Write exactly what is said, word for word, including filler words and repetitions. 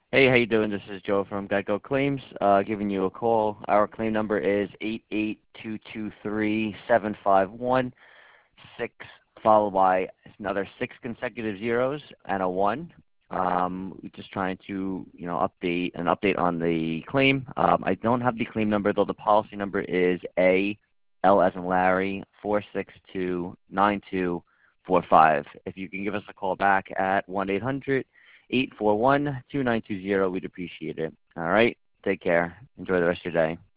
Hey, how you doing? This is Joe from Geico Claims, uh, giving you a call. Our claim number is eight eight two two three seven five one six, followed by another six consecutive zeros and a one. Um, we're just trying to, you know, update an update on the claim. Um, I don't have the claim number though. The policy number is A L as in Larry four six two nine two four five. If you can give us a call back at one eight hundred eight four one two nine two zero, we'd appreciate it. All right. Take care. Enjoy the rest of your day.